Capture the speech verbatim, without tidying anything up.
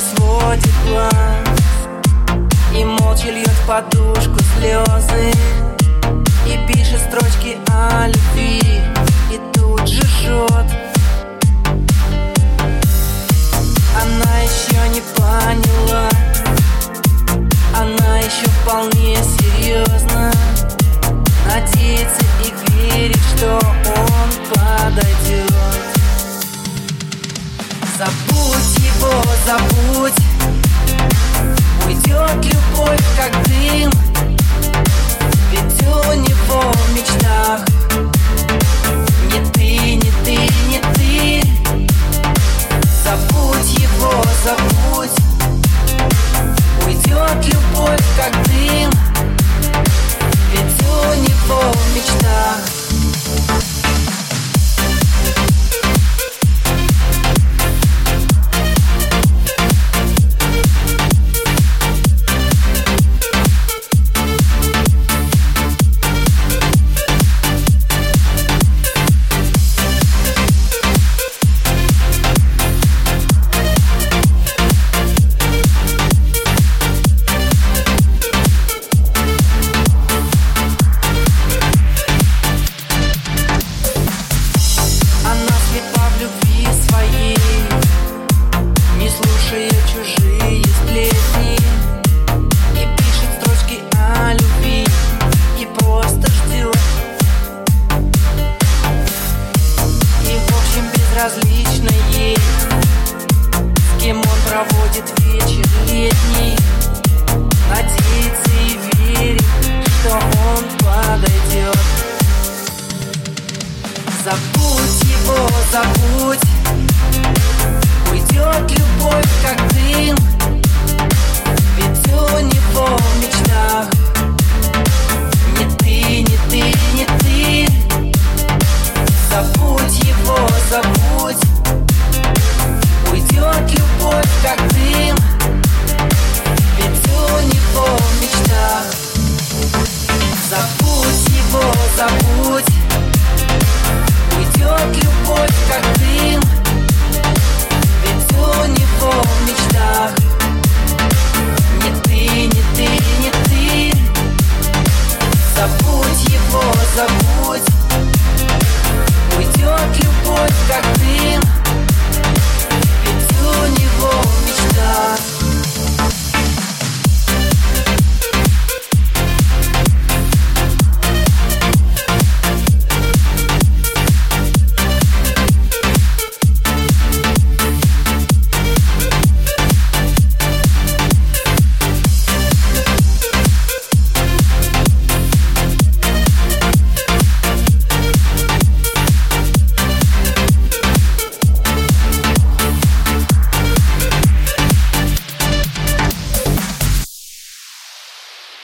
сводит глаз и молча льет в подушку слезы, и пишет строчки о любви, и тут же жжет. Она еще не поняла, она еще вполне серьезно надеется и верит, что он подойдет. Забудь его, забудь, уйдет любовь как дым, ведь у него в мечтах не ты, не ты, не ты. Забудь его, забудь, уйдет любовь как дым, ведь у него в мечтах. Безразлично ей, с кем он проводит вечер летний, надеется и верит, что он подойдет. Забудь его, забудь,